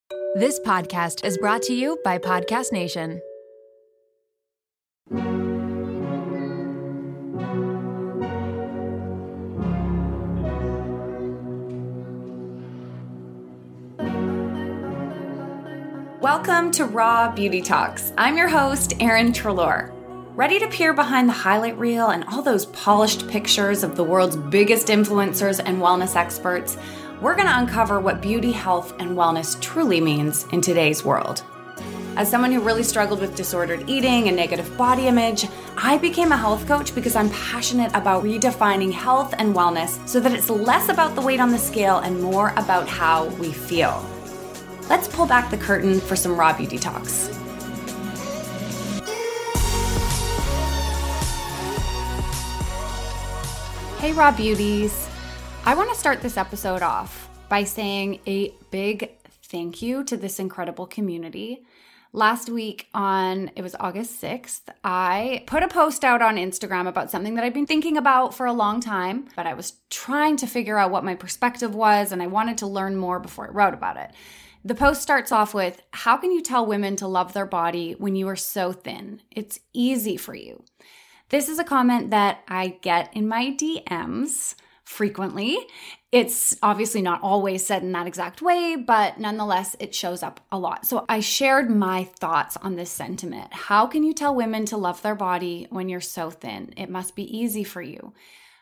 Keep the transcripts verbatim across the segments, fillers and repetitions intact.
This podcast is brought to you by Podcast Nation. Welcome to Raw Beauty Talks. I'm your host, Erin Treloar. Ready to peer behind the highlight reel and all those polished pictures of the world's biggest influencers and wellness experts? We're going to uncover what beauty, health, and wellness truly means in today's world. As someone who really struggled with disordered eating and negative body image, I became a health coach because I'm passionate about redefining health and wellness so that it's less about the weight on the scale and more about how we feel. Let's pull back the curtain for some Raw Beauty Talks. Hey Raw Beauties. I want to start this episode off by saying a big thank you to this incredible community. Last week on, it was August sixth, I put a post out on Instagram about something that I've been thinking about for a long time, but I was trying to figure out what my perspective was and I wanted to learn more before I wrote about it. The post starts off with, how can you tell women to love their body when you are so thin? It's easy for you. This is a comment that I get in my D Ms frequently. It's obviously not always said in that exact way, but nonetheless, it shows up a lot. So I shared my thoughts on this sentiment. How can you tell women to love their body when you're so thin? It must be easy for you.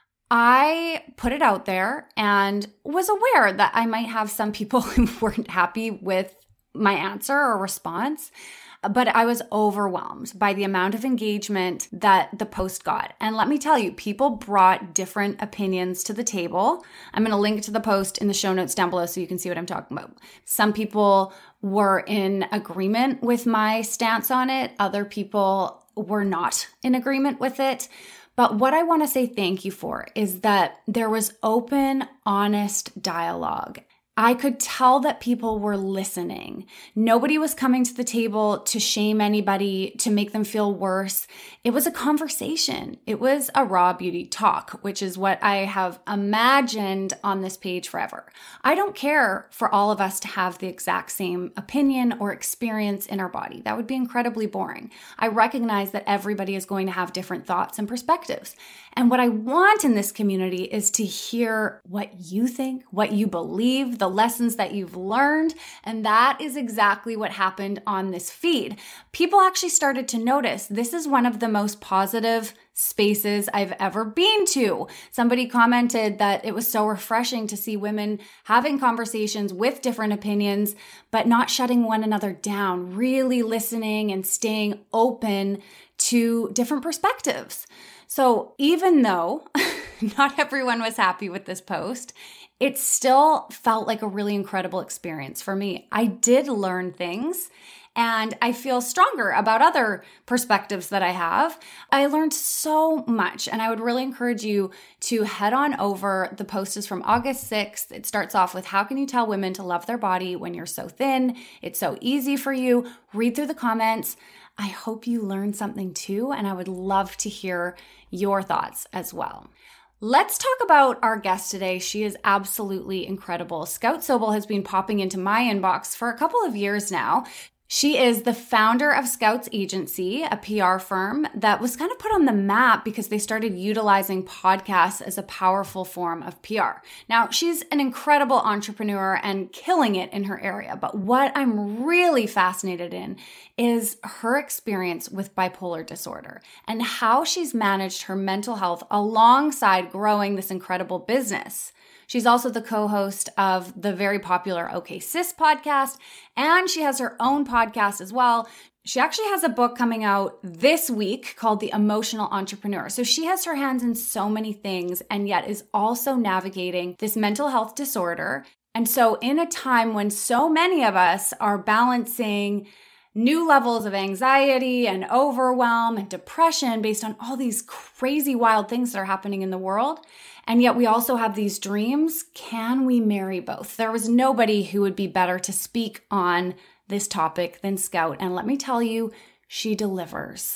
I put it out there and was aware that I might have some people who weren't happy with my answer or response, but I was overwhelmed by the amount of engagement that the post got. And let me tell you, people brought different opinions to the table. I'm going to link to the post in the show notes down below so you can see what I'm talking about. Some people were in agreement with my stance on it. Other people were not in agreement with it. But what I want to say thank you for is that there was open, honest dialogue. I could tell that people were listening. Nobody was coming to the table to shame anybody, to make them feel worse. It was a conversation. It was a raw beauty talk, which is what I have imagined on this page forever. I don't care for all of us to have the exact same opinion or experience in our body. That would be incredibly boring. I recognize that everybody is going to have different thoughts and perspectives. And what I want in this community is to hear what you think, what you believe, the lessons that you've learned. And that is exactly what happened on this feed. People actually started to notice this is one of the most positive spaces I've ever been to. Somebody commented that it was so refreshing to see women having conversations with different opinions, but not shutting one another down, really listening and staying open to different perspectives. So even though not everyone was happy with this post, it still felt like a really incredible experience for me. I did learn things and I feel stronger about other perspectives that I have. I learned so much and I would really encourage you to head on over. The post is from August sixth. It starts off with, how can you tell women to love their body when you're so thin? It's so easy for you. Read through the comments. I hope you learned something too, and I would love to hear your thoughts as well. Let's talk about our guest today. She is absolutely incredible. Scout Sobel has been popping into my inbox for a couple of years now. She is the founder of Scouts Agency, a P R firm that was kind of put on the map because they started utilizing podcasts as a powerful form of P R. Now, she's an incredible entrepreneur and killing it in her area, but what I'm really fascinated in is her experience with bipolar disorder and how she's managed her mental health alongside growing this incredible business. She's also the co-host of the very popular OK Sis podcast, and she has her own podcast as well. She actually has a book coming out this week called The Emotional Entrepreneur. So she has her hands in so many things and yet is also navigating this mental health disorder. And so in a time when so many of us are balancing new levels of anxiety and overwhelm and depression based on all these crazy wild things that are happening in the world, and yet we also have these dreams, can we marry both? There was nobody who would be better to speak on this topic than Scout. And let me tell you, she delivers.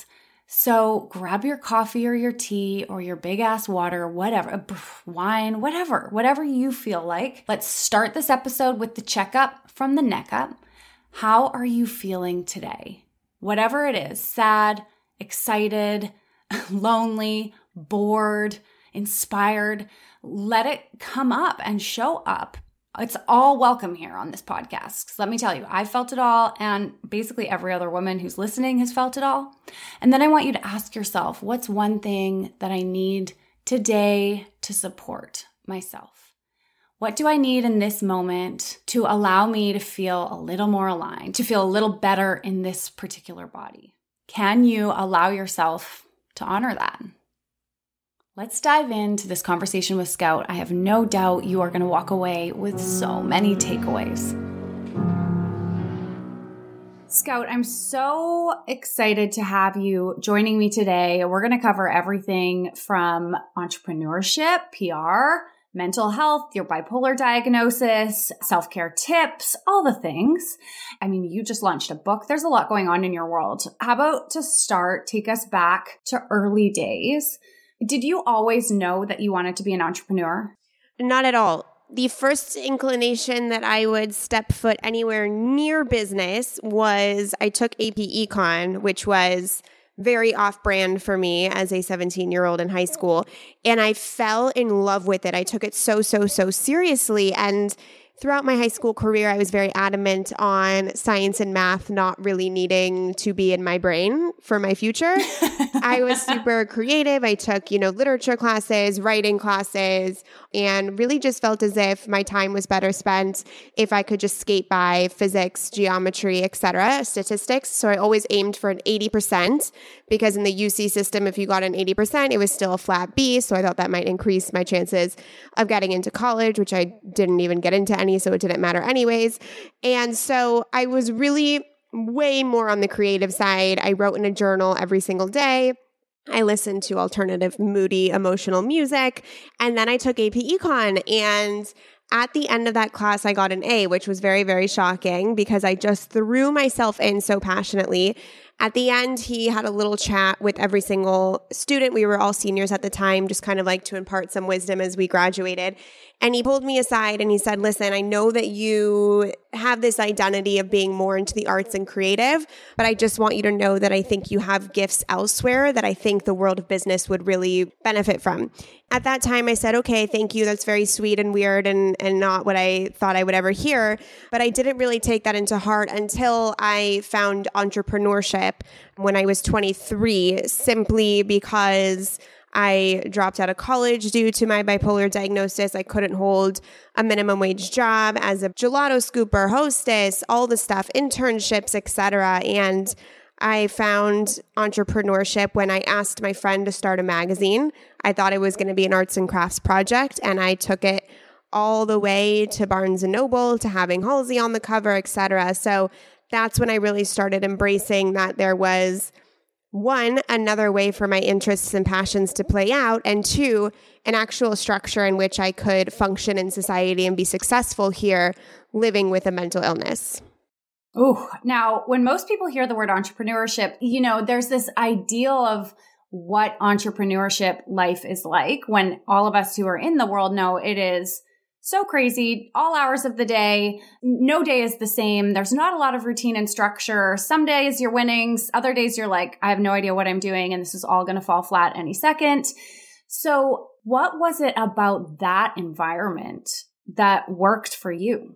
So grab your coffee or your tea or your big ass water, whatever, wine, whatever, whatever you feel like. Let's start this episode with the checkup from the neck up. How are you feeling today? Whatever it is, sad, excited, lonely, bored, inspired, let it come up and show up. It's all welcome here on this podcast. So let me tell you, I felt it all, and basically every other woman who's listening has felt it all. And then I want you to ask yourself, what's one thing that I need today to support myself? What do I need in this moment to allow me to feel a little more aligned, to feel a little better in this particular body? Can you allow yourself to honor that? Let's dive into this conversation with Scout. I have no doubt you are going to walk away with so many takeaways. Scout, I'm so excited to have you joining me today. We're going to cover everything from entrepreneurship, P R, mental health, your bipolar diagnosis, self-care tips, all the things. I mean, you just launched a book. There's a lot going on in your world. How about to start, take us back to early days. Did you always know that you wanted to be an entrepreneur? Not at all. The first inclination that I would step foot anywhere near business was I took A P Econ, which was very off-brand for me as a seventeen-year-old in high school. And I fell in love with it. I took it so, so, so seriously. And throughout my high school career, I was very adamant on science and math not really needing to be in my brain for my future. I was super creative. I took, you know, literature classes, writing classes, and really just felt as if my time was better spent if I could just skate by physics, geometry, et cetera, statistics. So I always aimed for an eighty percent because in the U C system, if you got an eighty percent, it was still a flat B. So I thought that might increase my chances of getting into college, which I didn't even get into any, so it didn't matter anyways. And so I was really way more on the creative side. I wrote in a journal every single day. I listened to alternative, moody, emotional music. And then I took A P Econ. And at the end of that class, I got an A, which was very, very shocking because I just threw myself in so passionately. At the end, he had a little chat with every single student. We were all seniors at the time, just kind of like to impart some wisdom as we graduated. And he pulled me aside and he said, listen, I know that you have this identity of being more into the arts and creative, but I just want you to know that I think you have gifts elsewhere that I think the world of business would really benefit from. At that time, I said, okay, thank you. That's very sweet and weird and, and not what I thought I would ever hear. But I didn't really take that into heart until I found entrepreneurship when I was twenty-three, simply because I dropped out of college due to my bipolar diagnosis. I couldn't hold a minimum wage job as a gelato scooper, hostess, all the stuff, internships, et cetera. And I found entrepreneurship when I asked my friend to start a magazine. I thought it was going to be an arts and crafts project, and I took it all the way to Barnes and Noble, to having Halsey on the cover, et cetera. So that's when I really started embracing that there was, one, another way for my interests and passions to play out, and two, an actual structure in which I could function in society and be successful here living with a mental illness. Ooh, now, when most people hear the word entrepreneurship, you know, there's this ideal of what entrepreneurship life is like, when all of us who are in the world know it is so crazy, all hours of the day. No day is the same. There's not a lot of routine and structure. Some days you're winning. Other days you're like, I have no idea what I'm doing, and this is all going to fall flat any second. So what was it about that environment that worked for you?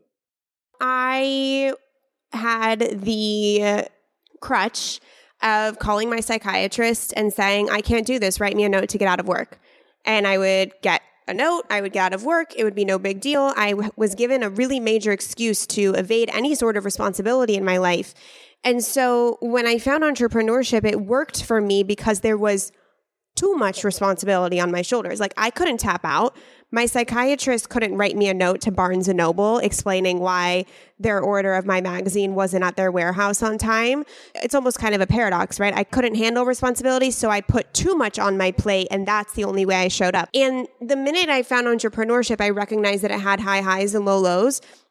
I had the crutch of calling my psychiatrist and saying, I can't do this. Write me a note to get out of work. And I would get a note, I would get out of work, it would be no big deal. I w- was given a really major excuse to evade any sort of responsibility in my life. And so when I found entrepreneurship, it worked for me because there was too much responsibility on my shoulders. Like, I couldn't tap out. My psychiatrist couldn't write me a note to Barnes and Noble explaining why their order of my magazine wasn't at their warehouse on time. It's almost kind of a paradox, right? I couldn't handle responsibility, so I put too much on my plate, and that's the only way I showed up. And the minute I found entrepreneurship, I recognized that it had high highs and low lows.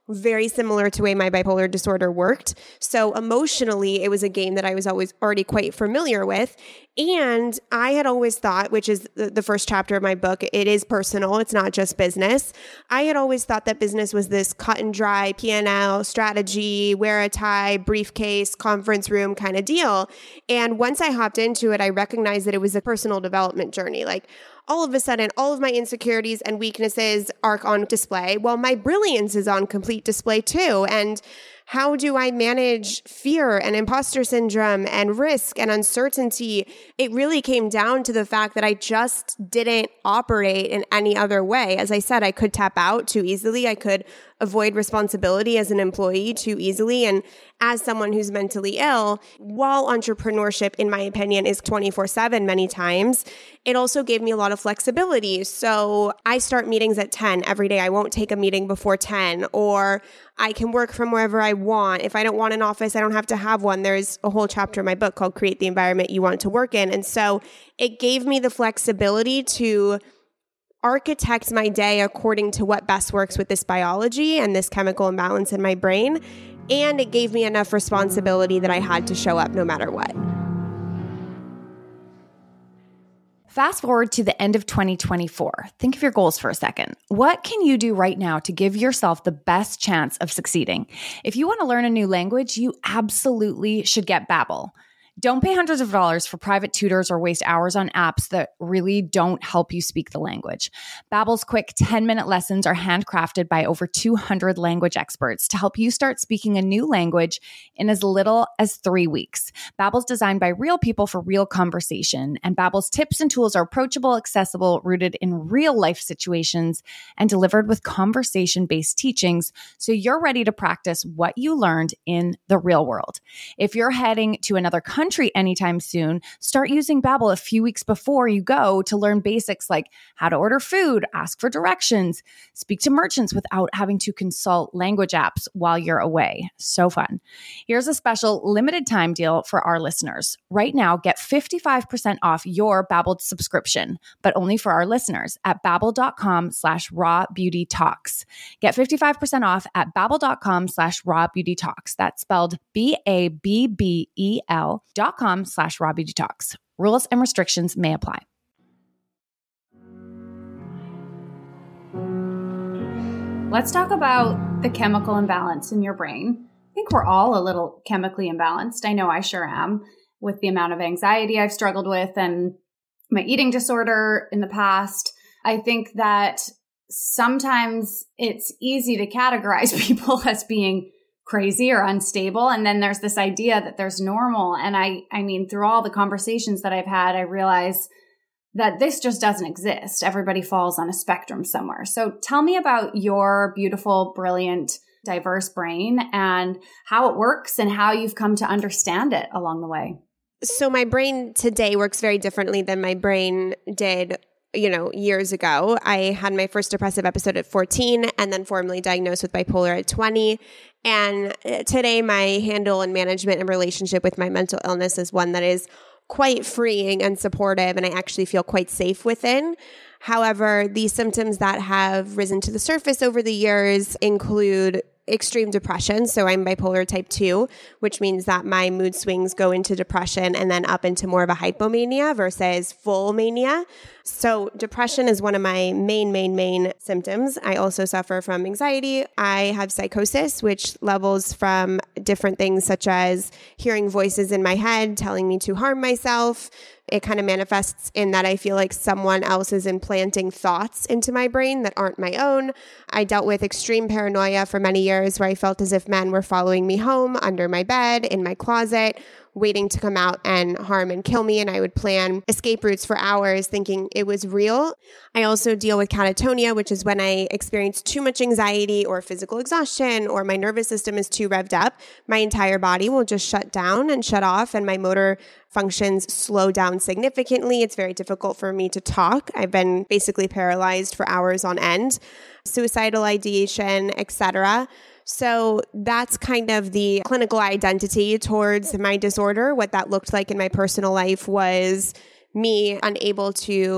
very similar to the way my bipolar disorder worked. So emotionally, it was a game that I was always already quite familiar with. And I had always thought, which is the, the first chapter of my book, it is personal. It's not just business. I had always thought that business was this cut and dry P and L strategy, wear a tie, briefcase, conference room kind of deal. And once I hopped into it, I recognized that it was a personal development journey. Like, all of a sudden, all of my insecurities and weaknesses are on display. Well, my brilliance is on complete display too. And how do I manage fear and imposter syndrome and risk and uncertainty? It really came down to the fact that I just didn't operate in any other way. As I said, I could tap out too easily. I could avoid responsibility as an employee too easily. And as someone who's mentally ill, while entrepreneurship, in my opinion, is twenty-four seven many times, it also gave me a lot of flexibility. So I start meetings at ten every day. I won't take a meeting before ten, or I can work from wherever I want. If I don't want an office, I don't have to have one. There's a whole chapter in my book called Create the Environment You Want to Work In. And so it gave me the flexibility to architect my day according to what best works with this biology and this chemical imbalance in my brain. And it gave me enough responsibility that I had to show up no matter what. Fast forward to the end of twenty twenty-four. Think of your goals for a second. What can you do right now to give yourself the best chance of succeeding? If you want to learn a new language, you absolutely should get Babbel. Don't pay hundreds of dollars for private tutors or waste hours on apps that really don't help you speak the language. Babbel's quick ten-minute lessons are handcrafted by over two hundred language experts to help you start speaking a new language in as little as three weeks. Babbel's designed by real people for real conversation, and Babbel's tips and tools are approachable, accessible, rooted in real-life situations, and delivered with conversation-based teachings, so you're ready to practice what you learned in the real world. If you're heading to another country anytime soon, start using Babbel a few weeks before you go to learn basics like how to order food, ask for directions, speak to merchants without having to consult language apps while you're away. So fun. Here's a special limited time deal for our listeners. Right now, get fifty-five percent off your Babbel subscription, but only for our listeners at babbel.com slash raw beauty talks. Get fifty-five percent off at babbel.com slash raw beauty talks. That's spelled B A B B E L dot com slash raw beauty talks. Rules and restrictions may apply. Let's talk about the chemical imbalance in your brain. I think we're all a little chemically imbalanced. I know I sure am, with the amount of anxiety I've struggled with and my eating disorder in the past. I think that sometimes it's easy to categorize people as being crazy or unstable. And then there's this idea that there's normal. And I, I mean, through all the conversations that I've had, I realize that this just doesn't exist. Everybody falls on a spectrum somewhere. So tell me about your beautiful, brilliant, diverse brain and how it works and how you've come to understand it along the way. So my brain today works very differently than my brain did, you know, years ago. I had my first depressive episode at fourteen and then formally diagnosed with bipolar at twenty. And today my handle and management and relationship with my mental illness is one that is quite freeing and supportive, and I actually feel quite safe within. However, the symptoms that have risen to the surface over the years include extreme depression. So I'm bipolar type two, which means that my mood swings go into depression and then up into more of a hypomania versus full mania. So depression is one of my main, main, main symptoms. I also suffer from anxiety. I have psychosis, which levels from different things such as hearing voices in my head telling me to harm myself. It kind of manifests in that I feel like someone else is implanting thoughts into my brain that aren't my own. I dealt with extreme paranoia for many years where I felt as if men were following me home, under my bed, in my closet, waiting to come out and harm and kill me. And I would plan escape routes for hours thinking it was real. I also deal with catatonia, which is when I experience too much anxiety or physical exhaustion or my nervous system is too revved up. My entire body will just shut down and shut off and my motor functions slow down significantly. It's very difficult for me to talk. I've been basically paralyzed for hours on end, suicidal ideation, et cetera. So that's kind of the clinical identity towards my disorder. What that looked like in my personal life was me unable to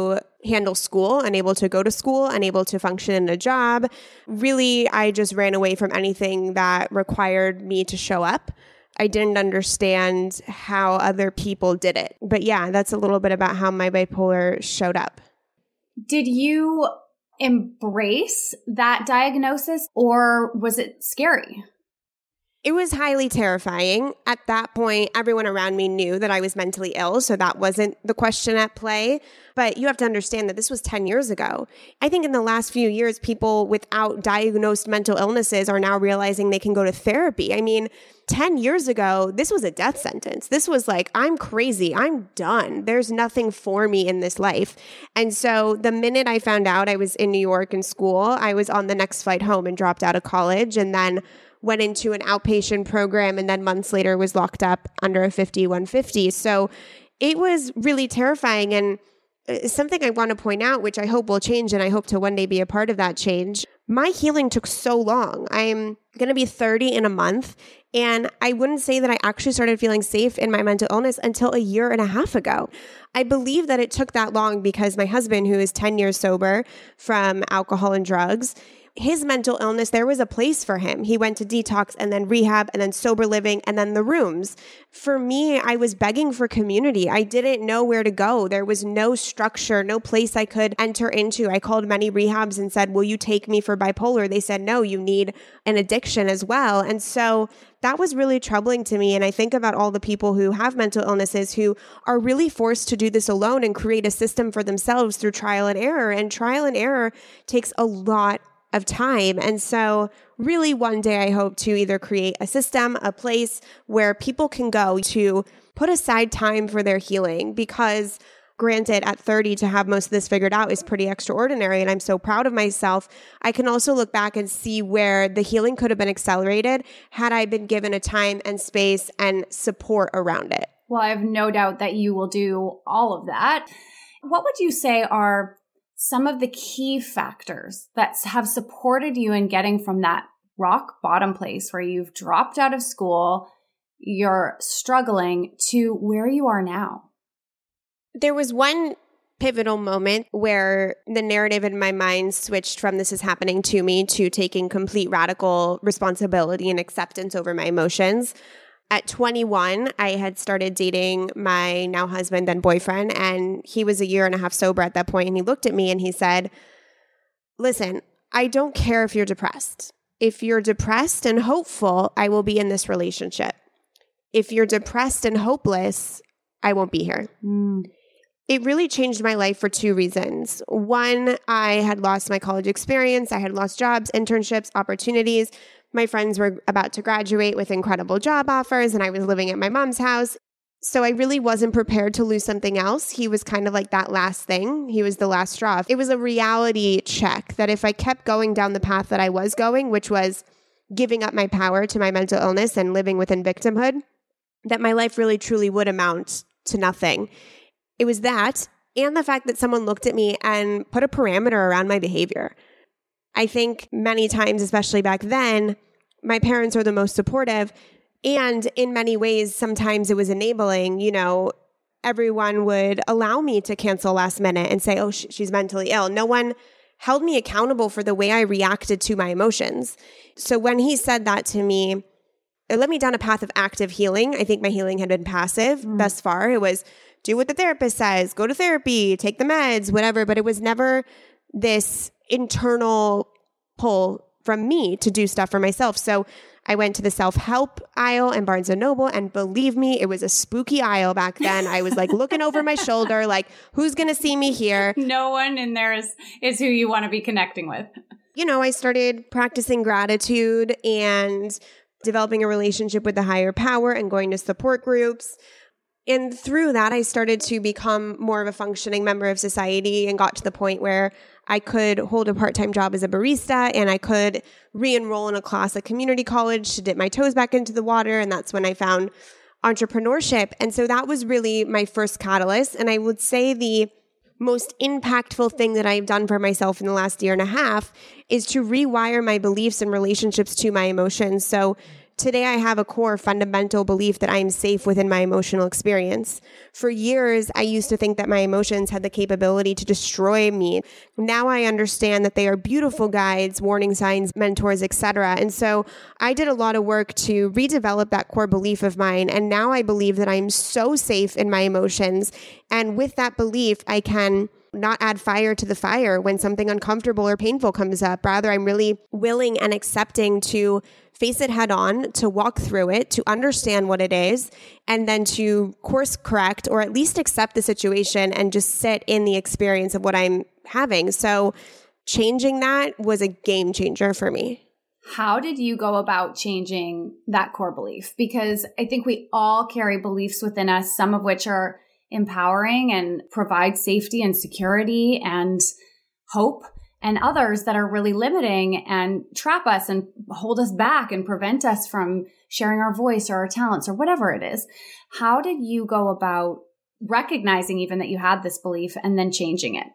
handle school, unable to go to school, unable to function in a job. Really, I just ran away from anything that required me to show up. I didn't understand how other people did it. But yeah, that's a little bit about how my bipolar showed up. Did you embrace that diagnosis, or was it scary? It was highly terrifying. At that point, everyone around me knew that I was mentally ill, so that wasn't the question at play. But you have to understand that this was ten years ago. I think in the last few years, people without diagnosed mental illnesses are now realizing they can go to therapy. I mean, ten years ago, this was a death sentence. This was like, I'm crazy. I'm done. There's nothing for me in this life. And so the minute I found out I was in New York in school, I was on the next flight home and dropped out of college, and then went into an outpatient program, and then months later was locked up under a fifty-one fifty. So it was really terrifying. And something I want to point out, which I hope will change, and I hope to one day be a part of that change, my healing took so long. I'm going to be thirty in a month, and I wouldn't say that I actually started feeling safe in my mental illness until a year and a half ago. I believe that it took that long because my husband, who is ten years sober from alcohol and drugs, his mental illness, there was a place for him. He went to detox and then rehab and then sober living and then the rooms. For me, I was begging for community. I didn't know where to go. There was no structure, no place I could enter into. I called many rehabs and said, will you take me for bipolar? They said, no, you need an addiction as well. And so that was really troubling to me. And I think about all the people who have mental illnesses who are really forced to do this alone and create a system for themselves through trial and error. And trial and error takes a lot of time. And so really one day I hope to either create a system, a place where people can go to put aside time for their healing, because granted, at thirty to have most of this figured out is pretty extraordinary. And I'm so proud of myself. I can also look back and see where the healing could have been accelerated had I been given a time and space and support around it. Well, I have no doubt that you will do all of that. What would you say are some of the key factors that have supported you in getting from that rock bottom place where you've dropped out of school, you're struggling, to where you are now? There was one pivotal moment where the narrative in my mind switched from this is happening to me to taking complete radical responsibility and acceptance over my emotions. At twenty-one, I had started dating my now husband and boyfriend, and he was a year and a half sober at that point. And he looked at me and he said, listen, I don't care if you're depressed. If you're depressed and hopeful, I will be in this relationship. If you're depressed and hopeless, I won't be here. Mm. It really changed my life for two reasons. One, I had lost my college experience. I had lost jobs, internships, opportunities. My friends were about to graduate with incredible job offers, and I was living at my mom's house. So I really wasn't prepared to lose something else. He was kind of like that last thing. He was the last straw. It was a reality check that if I kept going down the path that I was going, which was giving up my power to my mental illness and living within victimhood, that my life really truly would amount to nothing. It was that, and the fact that someone looked at me and put a parameter around my behavior. I think many times, especially back then, my parents were the most supportive. And in many ways, sometimes it was enabling. You know, everyone would allow me to cancel last minute and say, oh, sh- she's mentally ill. No one held me accountable for the way I reacted to my emotions. So when he said that to me, it led me down a path of active healing. I think my healing had been passive mm. thus far. It was do what the therapist says, go to therapy, take the meds, whatever. But it was never this internal pull from me to do stuff for myself. So I went to the self-help aisle in Barnes and Noble, and believe me, it was a spooky aisle back then. I was like looking over my shoulder, like, who's going to see me here? No one in there is, is who you want to be connecting with. You know, I started practicing gratitude and developing a relationship with the higher power and going to support groups. And through that, I started to become more of a functioning member of society and got to the point where I could hold a part-time job as a barista, and I could re-enroll in a class at community college to dip my toes back into the water. And that's when I found entrepreneurship. And so that was really my first catalyst. And I would say the most impactful thing that I've done for myself in the last year and a half is to rewire my beliefs and relationships to my emotions. So Today, I have a core fundamental belief that I am safe within my emotional experience. For years, I used to think that my emotions had the capability to destroy me. Now I understand that they are beautiful guides, warning signs, mentors, et cetera. And so I did a lot of work to redevelop that core belief of mine. And now I believe that I'm so safe in my emotions. And with that belief, I can not add fire to the fire when something uncomfortable or painful comes up. Rather, I'm really willing and accepting to face it head on, to walk through it, to understand what it is, and then to course correct or at least accept the situation and just sit in the experience of what I'm having. So changing that was a game changer for me. How did you go about changing that core belief? Because I think we all carry beliefs within us, some of which are empowering and provide safety and security and hope, and others that are really limiting and trap us and hold us back and prevent us from sharing our voice or our talents or whatever it is. How did you go about recognizing even that you had this belief and then changing it?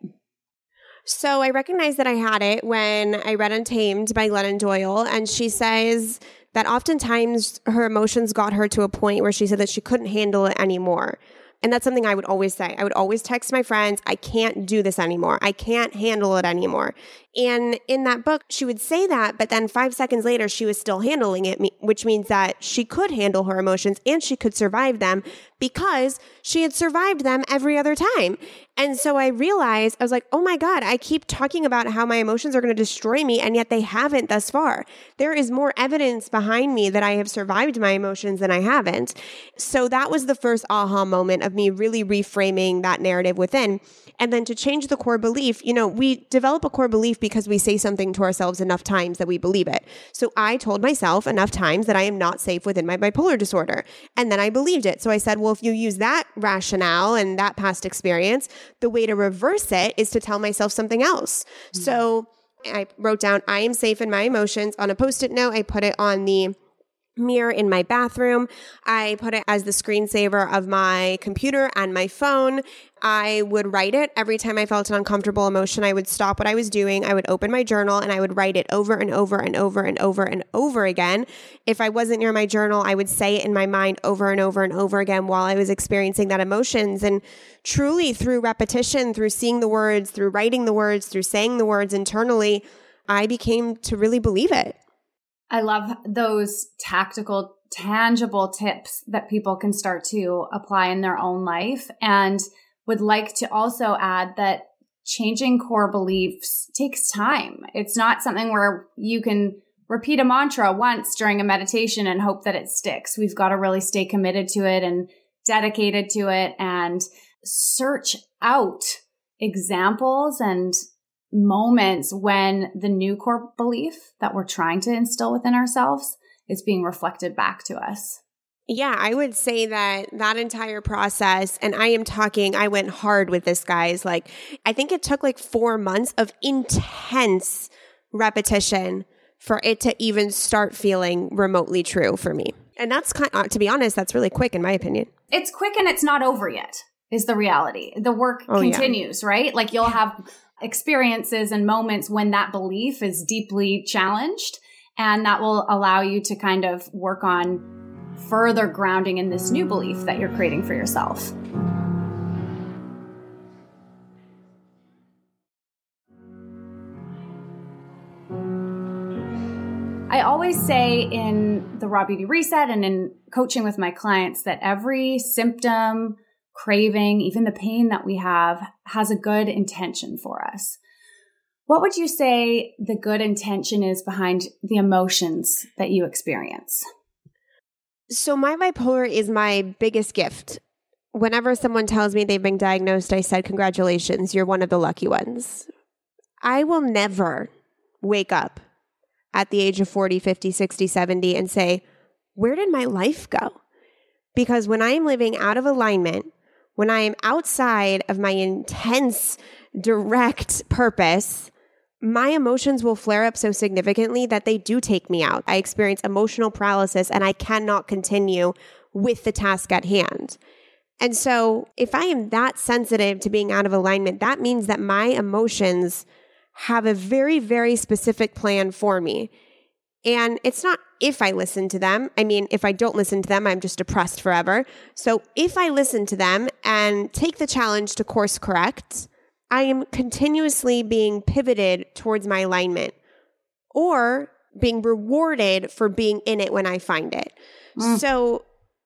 So I recognized that I had it when I read Untamed by Glennon Doyle, and she says that oftentimes her emotions got her to a point where she said that she couldn't handle it anymore. And that's something I would always say. I would always text my friends, I can't do this anymore. I can't handle it anymore. And in that book, she would say that, but then five seconds later, she was still handling it, which means that she could handle her emotions and she could survive them because she had survived them every other time. And so I realized, I was like, oh my God, I keep talking about how my emotions are going to destroy me, and yet they haven't thus far. There is more evidence behind me that I have survived my emotions than I haven't. So that was the first aha moment of me really reframing that narrative within. And then to change the core belief, you know, we develop a core belief because we say something to ourselves enough times that we believe it. So I told myself enough times that I am not safe within my bipolar disorder. And then I believed it. So I said, well, if you use that rationale and that past experience, the way to reverse it is to tell myself something else. Mm-hmm. So I wrote down, I am safe in my emotions on a Post-it note. I put it on the mirror in my bathroom. I put it as the screensaver of my computer and my phone. I would write it every time I felt an uncomfortable emotion. I would stop what I was doing. I would open my journal and I would write it over and over and over and over and over again. If I wasn't near my journal, I would say it in my mind over and over and over again while I was experiencing that emotions. And truly through repetition, through seeing the words, through writing the words, through saying the words internally, I became to really believe it. I love those tactical, tangible tips that people can start to apply in their own life, and would like to also add that changing core beliefs takes time. It's not something where you can repeat a mantra once during a meditation and hope that it sticks. We've got to really stay committed to it and dedicated to it and search out examples and moments when the new core belief that we're trying to instill within ourselves is being reflected back to us. Yeah, I would say that that entire process, and I am talking, I went hard with this, guys. Like, I think it took like four months of intense repetition for it to even start feeling remotely true for me. And that's kind of, to be honest, that's really quick in my opinion. It's quick and it's not over yet, is the reality. The work oh, continues, yeah. right? Like you'll have experiences and moments when that belief is deeply challenged, and that will allow you to kind of work on further grounding in this new belief that you're creating for yourself. I always say in the Raw Beauty Reset and in coaching with my clients that every symptom, craving, even the pain that we have, has a good intention for us. What would you say the good intention is behind the emotions that you experience? So my bipolar is my biggest gift. Whenever someone tells me they've been diagnosed, I said, congratulations, you're one of the lucky ones. I will never wake up at the age of forty, fifty, sixty, seventy and say, where did my life go? Because when I am living out of alignment, when I am outside of my intense, direct purpose, my emotions will flare up so significantly that they do take me out. I experience emotional paralysis and I cannot continue with the task at hand. And so if I am that sensitive to being out of alignment, that means that my emotions have a very, very specific plan for me. And it's not if I listen to them. I mean, if I don't listen to them, I'm just depressed forever. So if I listen to them and take the challenge to course correct, I am continuously being pivoted towards my alignment or being rewarded for being in it when I find it. Mm. So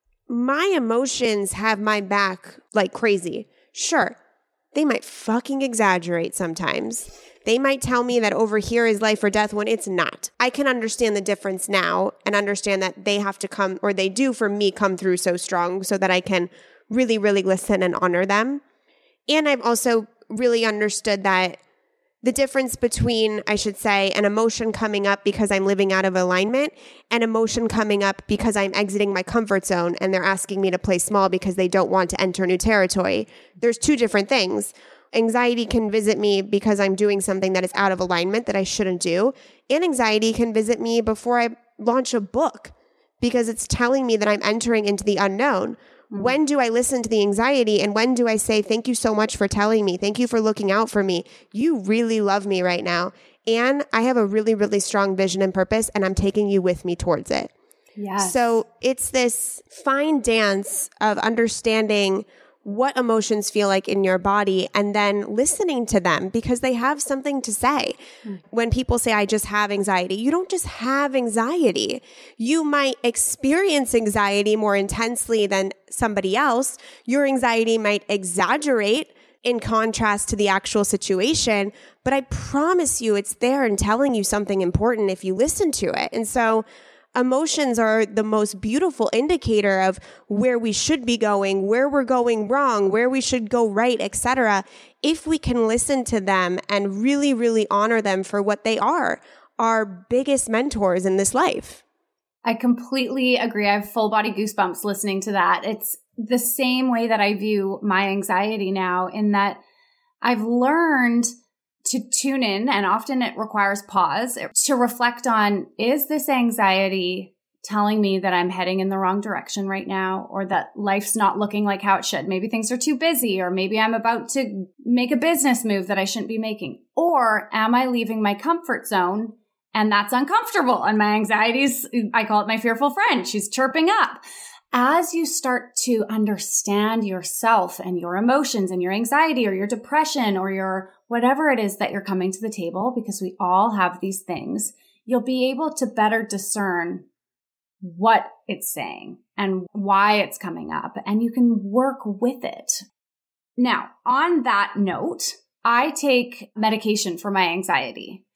my emotions have my back like crazy. Sure, they might fucking exaggerate sometimes. They might tell me that over here is life or death when it's not. I can understand the difference now and understand that they have to come, or they do for me, come through so strong so that I can really, really listen and honor them. And I've also really understood that the difference between, I should say, an emotion coming up because I'm living out of alignment and emotion coming up because I'm exiting my comfort zone and they're asking me to play small because they don't want to enter new territory. There's two different things. Anxiety can visit me because I'm doing something that is out of alignment that I shouldn't do. And anxiety can visit me before I launch a book because it's telling me that I'm entering into the unknown. Mm-hmm. When do I listen to the anxiety and when do I say, thank you so much for telling me? Thank you for looking out for me. You really love me right now. And I have a really, really strong vision and purpose and I'm taking you with me towards it. Yes. So it's this fine dance of understanding what emotions feel like in your body and then listening to them because they have something to say. Mm. When people say, I just have anxiety, you don't just have anxiety. You might experience anxiety more intensely than somebody else. Your anxiety might exaggerate in contrast to the actual situation, but I promise you it's there and telling you something important if you listen to it. And so emotions are the most beautiful indicator of where we should be going, where we're going wrong, where we should go right, et cetera. If we can listen to them and really, really honor them for what they are, our biggest mentors in this life. I completely agree. I have full body goosebumps listening to that. It's the same way that I view my anxiety now, in that I've learned to tune in, and often it requires pause to reflect on, is this anxiety telling me that I'm heading in the wrong direction right now, or that life's not looking like how it should? Maybe things are too busy, or maybe I'm about to make a business move that I shouldn't be making. Or am I leaving my comfort zone and that's uncomfortable? And my anxieties, I call it my fearful friend. She's chirping up. As you start to understand yourself and your emotions and your anxiety or your depression or your whatever it is that you're coming to the table, because we all have these things, you'll be able to better discern what it's saying and why it's coming up, and you can work with it. Now, on that note, I take medication for my anxiety,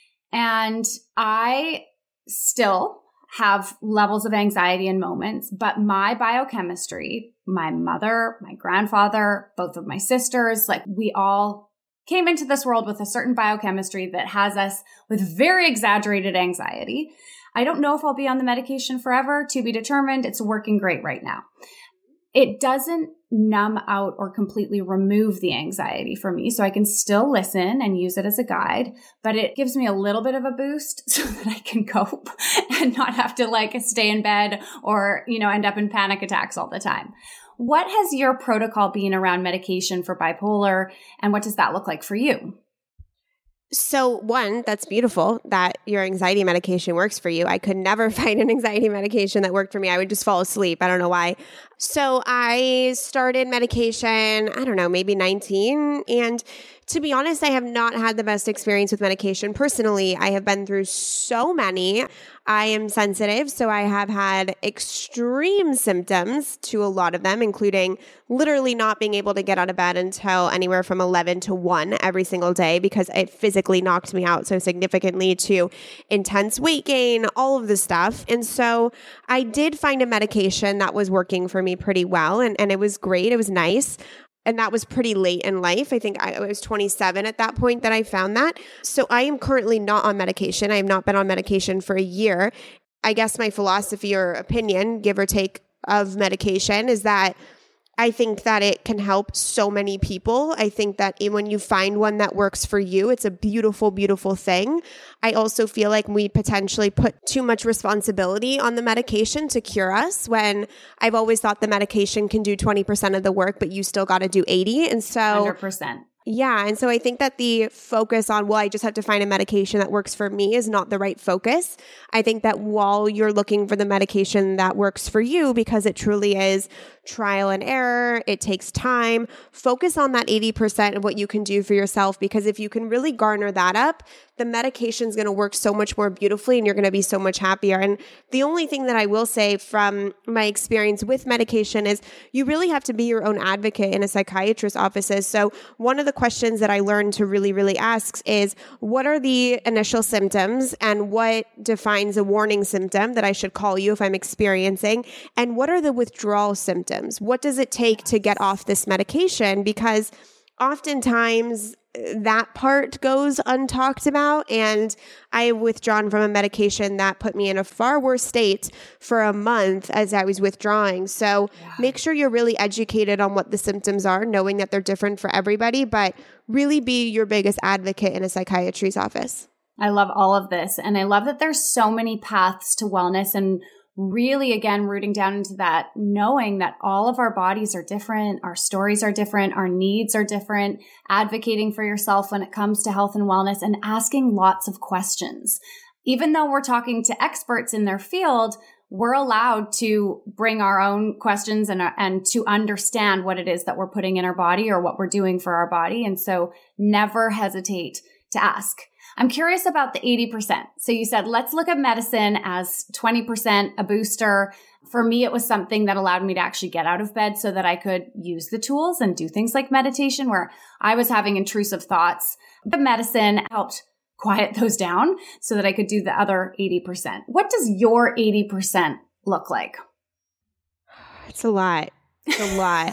and I still have levels of anxiety in moments, but my biochemistry, my mother, my grandfather, both of my sisters, like we all came into this world with a certain biochemistry that has us with very exaggerated anxiety. I don't know if I'll be on the medication forever, to be determined. It's working great right now. It doesn't numb out or completely remove the anxiety for me, so I can still listen and use it as a guide, but it gives me a little bit of a boost so that I can cope and not have to like stay in bed or, you know, end up in panic attacks all the time. What has your protocol been around medication for bipolar, and what does that look like for you? So one, that's beautiful that your anxiety medication works for you. I could never find an anxiety medication that worked for me. I would just fall asleep. I don't know why. So I started medication, I don't know, maybe nineteen. And to be honest, I have not had the best experience with medication. Personally, I have been through so many. I am sensitive, so I have had extreme symptoms to a lot of them, including literally not being able to get out of bed until anywhere from eleven to one every single day because it physically knocked me out so significantly, to intense weight gain, all of the stuff. And so I did find a medication that was working for me pretty well, and, and it was great. It was nice. And that was pretty late in life. I think I, I was twenty-seven at that point that I found that. So I am currently not on medication. I have not been on medication for a year. I guess my philosophy or opinion, give or take, of medication is that I think that it can help so many people. I think that when you find one that works for you, it's a beautiful, beautiful thing. I also feel like we potentially put too much responsibility on the medication to cure us, when I've always thought the medication can do twenty percent of the work, but you still got to do eighty. And so one hundred percent. Yeah. And so I think that the focus on, well, I just have to find a medication that works for me is not the right focus. I think that while you're looking for the medication that works for you, because it truly is trial and error, it takes time, focus on that eighty percent of what you can do for yourself. Because if you can really garner that up, the medication is going to work so much more beautifully and you're going to be so much happier. And the only thing that I will say from my experience with medication is you really have to be your own advocate in a psychiatrist's offices. So one of the questions that I learned to really, really ask is, what are the initial symptoms and what defines a warning symptom that I should call you if I'm experiencing? And what are the withdrawal symptoms? What does it take to get off this medication? Because oftentimes that part goes untalked about, and I withdrawn from a medication that put me in a far worse state for a month as I was withdrawing. So yeah. Make sure you're really educated on what the symptoms are, knowing that they're different for everybody, but really be your biggest advocate in a psychiatry's office. I love all of this. And I love that there's so many paths to wellness, and really, again, rooting down into that, knowing that all of our bodies are different, our stories are different, our needs are different, advocating for yourself when it comes to health and wellness, and asking lots of questions. Even though we're talking to experts in their field, we're allowed to bring our own questions and, and to understand what it is that we're putting in our body or what we're doing for our body. And so never hesitate to ask. I'm curious about the eighty percent. So you said, let's look at medicine as twenty percent, a booster. For me, it was something that allowed me to actually get out of bed so that I could use the tools and do things like meditation where I was having intrusive thoughts. The medicine helped quiet those down so that I could do the other eighty percent. What does your eighty percent look like? It's a lot. It's a lot.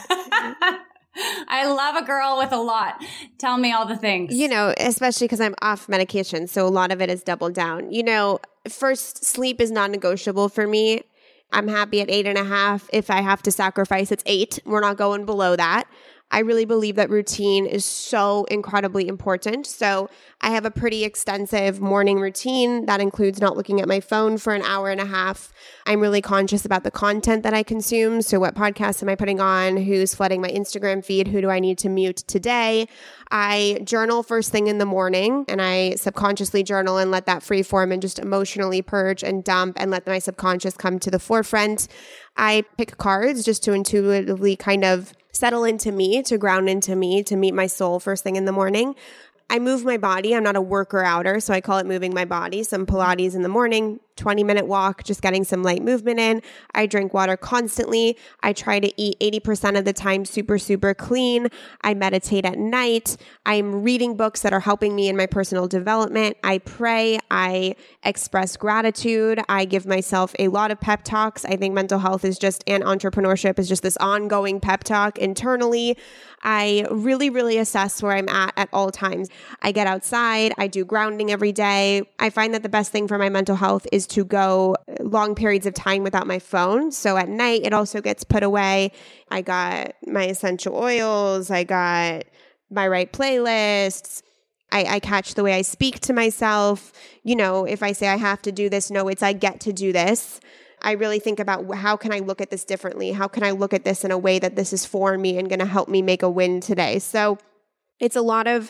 I love a girl with a lot. Tell me all the things. You know, especially because I'm off medication, so a lot of it is doubled down. You know, first, sleep is non-negotiable for me. I'm happy at eight and a half. If I have to sacrifice, it's eight. We're not going below that. I really believe that routine is so incredibly important. So I have a pretty extensive morning routine that includes not looking at my phone for an hour and a half. I'm really conscious about the content that I consume. So what podcasts am I putting on? Who's flooding my Instagram feed? Who do I need to mute today? I journal first thing in the morning, and I subconsciously journal and let that free form and just emotionally purge and dump and let my subconscious come to the forefront. I pick cards just to intuitively kind of settle into me, to ground into me, to meet my soul first thing in the morning. I move my body. I'm not a worker outer, so I call it moving my body. Some Pilates in the morning, twenty minute walk, just getting some light movement in. I drink water constantly. I try to eat eighty percent of the time super, super clean. I meditate at night. I'm reading books that are helping me in my personal development. I pray. I express gratitude. I give myself a lot of pep talks. I think mental health is just, and entrepreneurship is just this ongoing pep talk internally. I really, really assess where I'm at at all times. I get outside. I do grounding every day. I find that the best thing for my mental health is to go long periods of time without my phone. So at night, it also gets put away. I got my essential oils. I got my right playlists. I, I catch the way I speak to myself. You know, if I say I have to do this, no, it's I get to do this. I really think about how can I look at this differently? How can I look at this in a way that this is for me and going to help me make a win today? So it's a lot of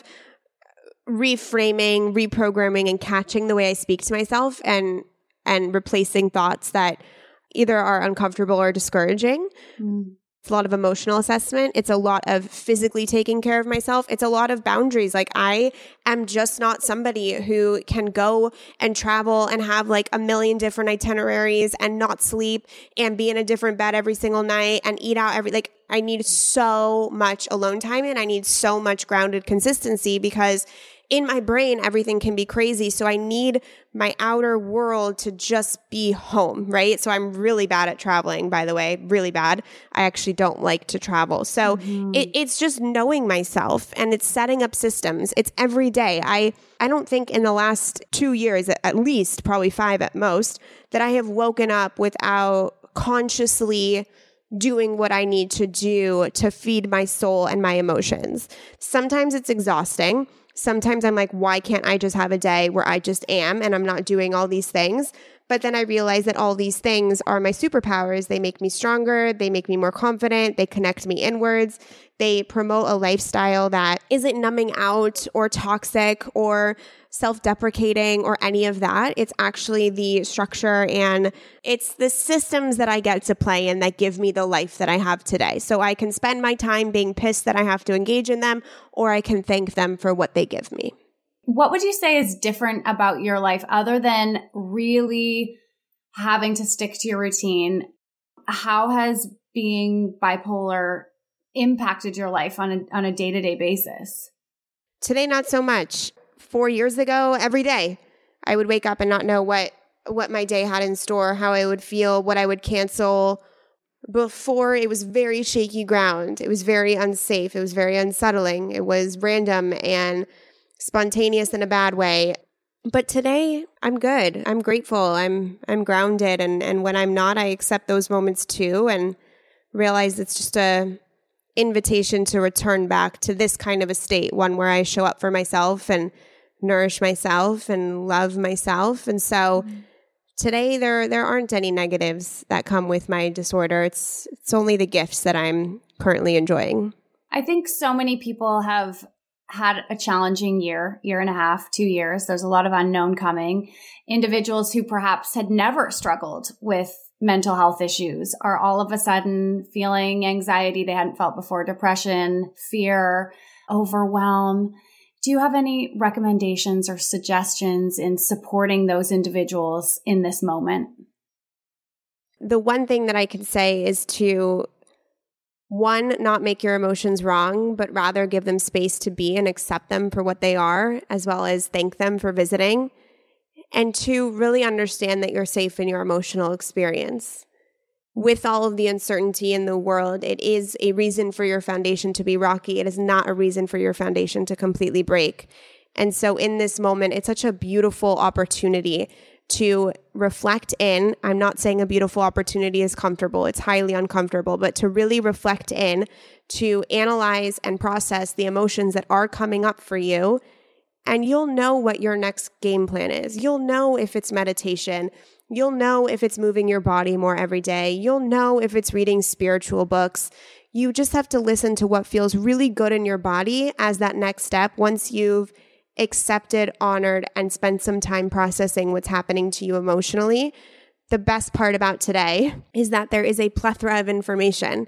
reframing, reprogramming, and catching the way I speak to myself and and replacing thoughts that either are uncomfortable or discouraging. Mm. It's a lot of emotional assessment. It's a lot of physically taking care of myself. It's a lot of boundaries. Like I am just not somebody who can go and travel and have like a million different itineraries and not sleep and be in a different bed every single night and eat out every, like I need so much alone time and I need so much grounded consistency because in my brain, everything can be crazy. So I need my outer world to just be home, right? So I'm really bad at traveling, by the way, really bad. I actually don't like to travel. So mm-hmm. it, it's just knowing myself and it's setting up systems. It's every day. I, I don't think in the last two years, at least probably five at most, that I have woken up without consciously doing what I need to do to feed my soul and my emotions. Sometimes it's exhausting. Sometimes I'm like, why can't I just have a day where I just am and I'm not doing all these things? But then I realized that all these things are my superpowers. They make me stronger. They make me more confident. They connect me inwards. They promote a lifestyle that isn't numbing out or toxic or self-deprecating or any of that. It's actually the structure and it's the systems that I get to play in that give me the life that I have today. So I can spend my time being pissed that I have to engage in them, or I can thank them for what they give me. What would you say is different about your life other than really having to stick to your routine? How has being bipolar impacted your life on a, on a day-to-day basis? Today, not so much. Four years ago, every day, I would wake up and not know what, what my day had in store, how I would feel, what I would cancel. Before, it was very shaky ground. It was very unsafe. It was very unsettling. It was random and spontaneous in a bad way. But today, I'm good. I'm grateful. I'm I'm grounded. And, and when I'm not, I accept those moments too and realize it's just a invitation to return back to this kind of a state, one where I show up for myself and nourish myself and love myself. And so mm-hmm. today, there there aren't any negatives that come with my disorder. It's it's only the gifts that I'm currently enjoying. I think so many people have had a challenging year, year and a half, two years. There's a lot of unknown coming. Individuals who perhaps had never struggled with mental health issues are all of a sudden feeling anxiety they hadn't felt before, depression, fear, overwhelm. Do you have any recommendations or suggestions in supporting those individuals in this moment? The one thing that I can say is to One, not make your emotions wrong, but rather give them space to be and accept them for what they are, as well as thank them for visiting. And two, really understand that you're safe in your emotional experience. With all of the uncertainty in the world, it is a reason for your foundation to be rocky. It is not a reason for your foundation to completely break. And so in this moment, it's such a beautiful opportunity to reflect in. I'm not saying a beautiful opportunity is comfortable. It's highly uncomfortable, but to really reflect in, to analyze and process the emotions that are coming up for you. And you'll know what your next game plan is. You'll know if it's meditation. You'll know if it's moving your body more every day. You'll know if it's reading spiritual books. You just have to listen to what feels really good in your body as that next step once you've accepted, honored, and spent some time processing what's happening to you emotionally. The best part about today is that there is a plethora of information.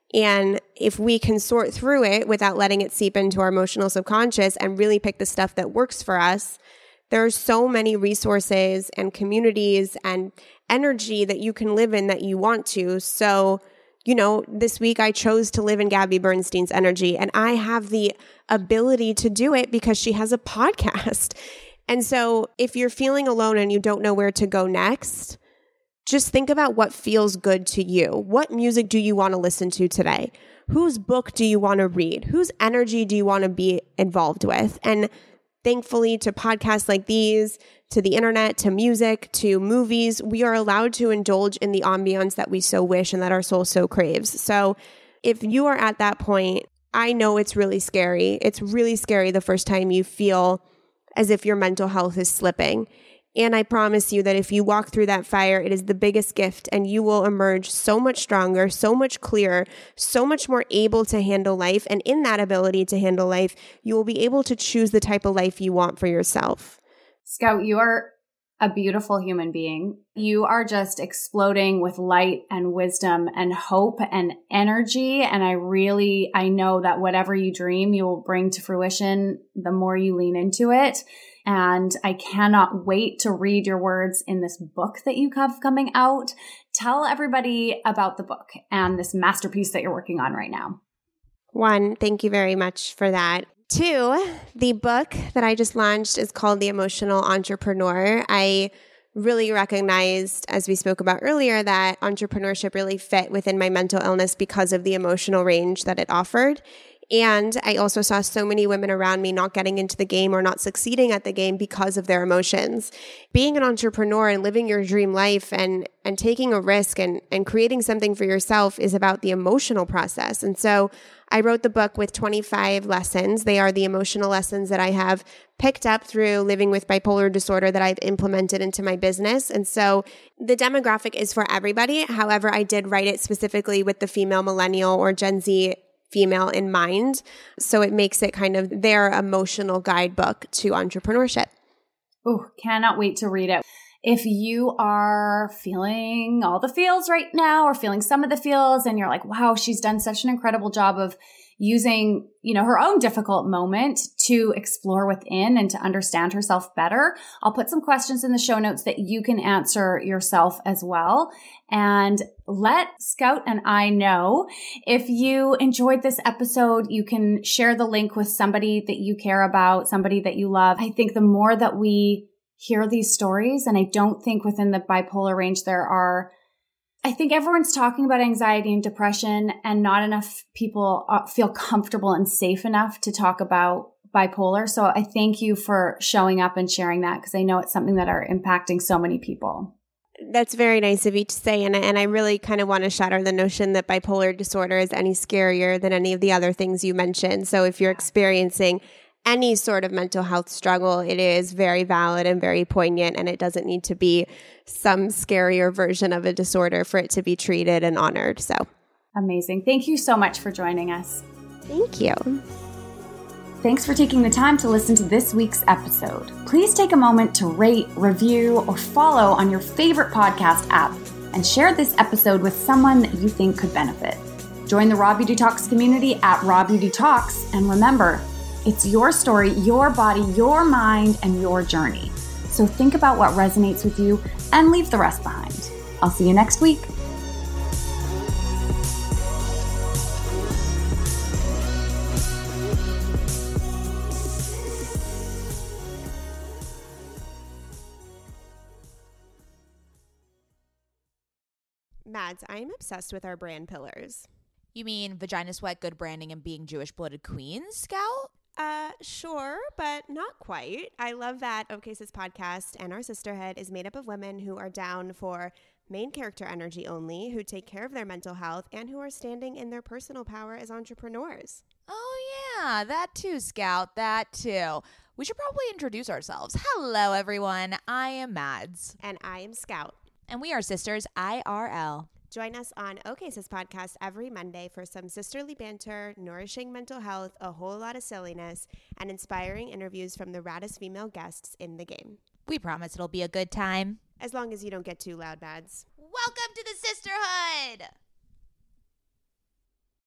And if we can sort through it without letting it seep into our emotional subconscious and really pick the stuff that works for us, there are so many resources and communities and energy that you can live in that you want to. So, you know, this week I chose to live in Gabby Bernstein's energy, and I have the ability to do it because she has a podcast. And so if you're feeling alone and you don't know where to go next, just think about what feels good to you. What music do you want to listen to today? Whose book do you want to read? Whose energy do you want to be involved with? And thankfully, to podcasts like these, to the internet, to music, to movies, we are allowed to indulge in the ambiance that we so wish and that our soul so craves. So if you are at that point, I know it's really scary. It's really scary the first time you feel as if your mental health is slipping. And I promise you that if you walk through that fire, it is the biggest gift, and you will emerge so much stronger, so much clearer, so much more able to handle life. And in that ability to handle life, you will be able to choose the type of life you want for yourself. Scout, you are a beautiful human being. You are just exploding with light and wisdom and hope and energy. And I really, I know that whatever you dream, you will bring to fruition the more you lean into it. And I cannot wait to read your words in this book that you have coming out. Tell everybody about the book and this masterpiece that you're working on right now. One, thank you very much for that. Two, the book that I just launched is called The Emotional Entrepreneur. I really recognized, as we spoke about earlier, that entrepreneurship really fit within my mental illness because of the emotional range that it offered. And I also saw so many women around me not getting into the game or not succeeding at the game because of their emotions. Being an entrepreneur and living your dream life and and taking a risk and, and creating something for yourself is about the emotional process. And so I wrote the book with twenty-five lessons. They are the emotional lessons that I have picked up through living with bipolar disorder that I've implemented into my business. And so the demographic is for everybody. However, I did write it specifically with the female millennial or Gen Z female in mind. So it makes it kind of their emotional guidebook to entrepreneurship. Oh, cannot wait to read it. If you are feeling all the feels right now or feeling some of the feels and you're like, wow, she's done such an incredible job of using, you know, her own difficult moment to explore within and to understand herself better, I'll put some questions in the show notes that you can answer yourself as well. And let Scout and I know if you enjoyed this episode. You can share the link with somebody that you care about, somebody that you love. I think the more that we hear these stories, and I don't think within the bipolar range there are, I think everyone's talking about anxiety and depression, and not enough people feel comfortable and safe enough to talk about bipolar. So I thank you for showing up and sharing that, because I know it's something that are impacting so many people. That's very nice of you to say. And, and I really kind of want to shatter the notion that bipolar disorder is any scarier than any of the other things you mentioned. So if you're experiencing any sort of mental health struggle, it is very valid and very poignant, and it doesn't need to be some scarier version of a disorder for it to be treated and honored. So amazing. Thank you so much for joining us. Thank you. Thanks for taking the time to listen to this week's episode. Please take a moment to rate, review, or follow on your favorite podcast app, and share this episode with someone that you think could benefit. Join the Raw Beauty Talks community at Raw Beauty Talks, and remember, it's your story, your body, your mind, and your journey. So think about what resonates with you and leave the rest behind. I'll see you next week. Mads, I am obsessed with our brand pillars. You mean vagina sweat, good branding, and being Jewish blooded queens, Scout? Uh, sure, but not quite. I love that OK Sis podcast and our sisterhood is made up of women who are down for main character energy only, who take care of their mental health, and who are standing in their personal power as entrepreneurs. Oh, yeah, that too, Scout, that too. We should probably introduce ourselves. Hello, everyone. I am Mads. And I am Scout. And we are sisters I R L. Join us on OK Sis podcast every Monday for some sisterly banter, nourishing mental health, a whole lot of silliness, and inspiring interviews from the raddest female guests in the game. We promise it'll be a good time. As long as you don't get too loud, Mads. Welcome to the sisterhood!